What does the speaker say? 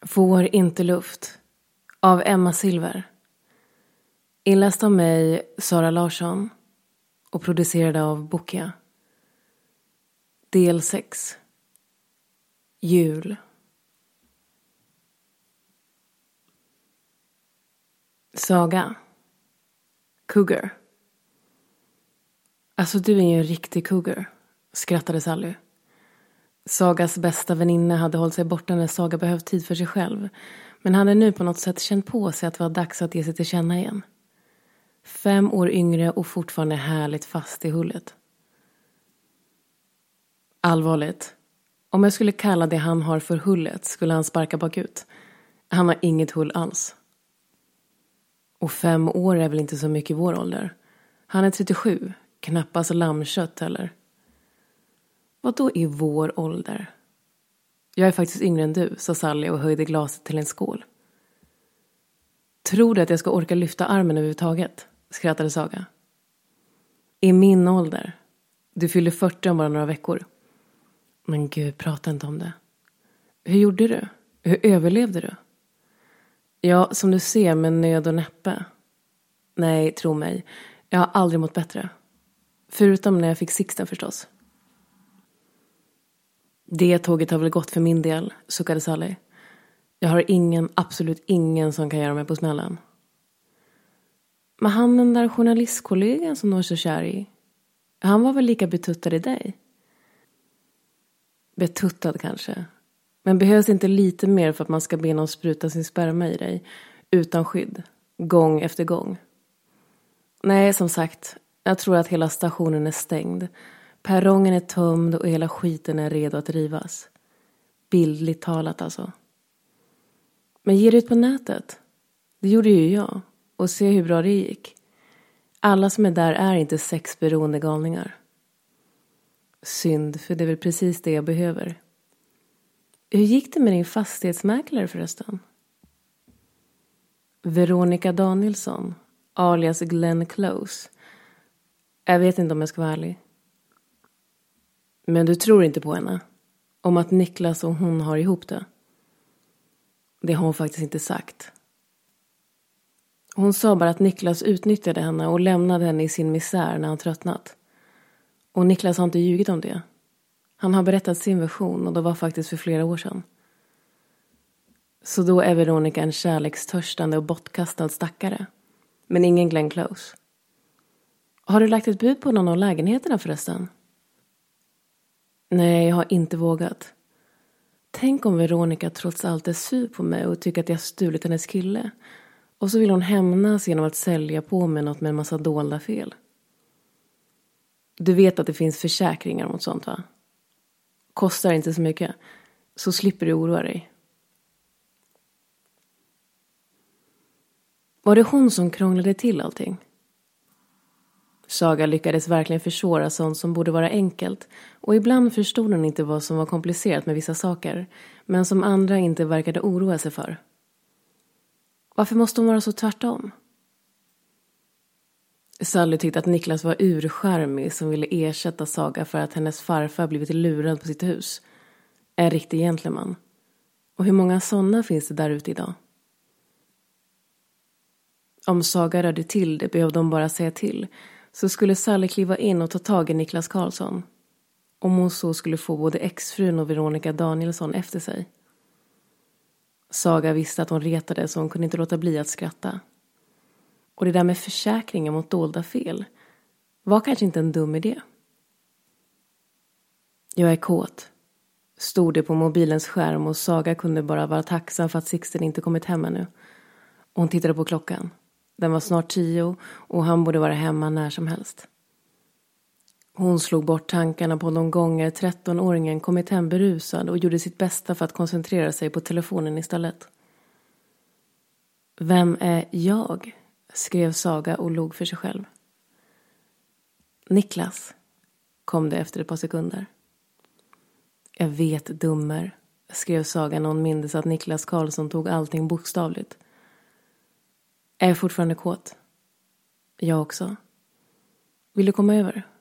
Får inte luft av Emma Silver. Inläst av mig, Sara Larsson, och producerad av Bokia. Del 6. Jul. Saga. Cougar. Alltså du är ju en riktig cougar, skrattade Sally. Sagas bästa väninna hade hållit sig borta när Saga behövt tid för sig själv, men hade nu på något sätt känt på sig att det var dags att ge sig till känna igen. 5 år yngre och fortfarande härligt fast i hullet. Allvarligt. Om jag skulle kalla det han har för hullet skulle han sparka bakut. Han har inget hull alls. Och 5 år är väl inte så mycket i vår ålder. Han är 37, knappast lammkött heller. Vad då i vår ålder? Jag är faktiskt yngre än du, sa Sally och höjde glaset till en skål. Tror du att jag ska orka lyfta armen överhuvudtaget? Skrattade Saga. I min ålder. Du fyller 40 om bara några veckor. Men gud, prata inte om det. Hur gjorde du? Hur överlevde du? Ja, som du ser, med nöd och näppe. Nej, tro mig. Jag har aldrig mått bättre. Förutom när jag fick Sixten förstås. Det tåget har väl gått för min del, suckade Sally. Jag har absolut ingen som kan göra mig på smällen. Men han, den där journalistkollegan som du var så kär i, han var väl lika betuttad i dig? Betuttad kanske. Men behövs inte lite mer för att man ska be någon spruta sin sperma i dig utan skydd, gång efter gång? Nej, som sagt, jag tror att hela stationen är stängd. Perrongen är tömd och hela skiten är redo att rivas. Bildligt talat alltså. Men ge det ut på nätet. Det gjorde ju jag. Och se hur bra det gick. Alla som är där är inte sexberoende galningar. Synd, för det är väl precis det jag behöver. Hur gick det med din fastighetsmäklare förresten? Veronica Danielsson, alias Glenn Close. Jag vet inte om jag ska vara ärlig. Men du tror inte på henne? Om att Niklas och hon har ihop det? Det har hon faktiskt inte sagt. Hon sa bara att Niklas utnyttjade henne och lämnade henne i sin misär när han tröttnat. Och Niklas har inte ljugit om det. Han har berättat sin version och det var faktiskt för flera år sedan. Så då är Veronica en kärlekstörstande och bortkastad stackare. Men ingen Glenn Close. Har du lagt ett bud på någon av lägenheterna förresten? Nej, jag har inte vågat. Tänk om Veronica trots allt är sur på mig och tycker att jag stulit hennes kille. Och så vill hon hämnas genom att sälja på mig något med en massa dolda fel. Du vet att det finns försäkringar mot sånt, va? Kostar inte så mycket, så slipper du oroa dig. Var det hon som krånglade till allting? Saga lyckades verkligen försvåra sånt som borde vara enkelt, och ibland förstod hon inte vad som var komplicerat med vissa saker, men som andra inte verkade oroa sig för. Varför måste hon vara så tvärtom? Sally tyckte att Niklas var urskärmig som ville ersätta Saga för att hennes farfar blivit lurad på sitt hus. En riktig gentleman. Och hur många sådana finns det där ute idag? Om Saga rörde till det behövde de bara säga till, så skulle Sally kliva in och ta tag i Niklas Karlsson. Om hon så skulle få både exfrun och Veronica Danielsson efter sig. Saga visste att hon retade, så hon kunde inte låta bli att skratta. Och det där med försäkringen mot dolda fel var kanske inte en dum idé. Jag är kåt. Stod det på mobilens skärm och Saga kunde bara vara tacksam för att Sixten inte kommit hem ännu. Och hon tittade på klockan. Den var snart 10 och han borde vara hemma när som helst. Hon slog bort tankarna på de gånger 13-åringen kommit hem berusad och gjorde sitt bästa för att koncentrera sig på telefonen istället. Vem är jag? Skrev Saga och log för sig själv. Niklas, kom det efter ett par sekunder. Jag vet, dummer, skrev Saga när hon mindes att Niklas Karlsson tog allting bokstavligt. Är jag fortfarande kåt? Jag också. Vill du komma över?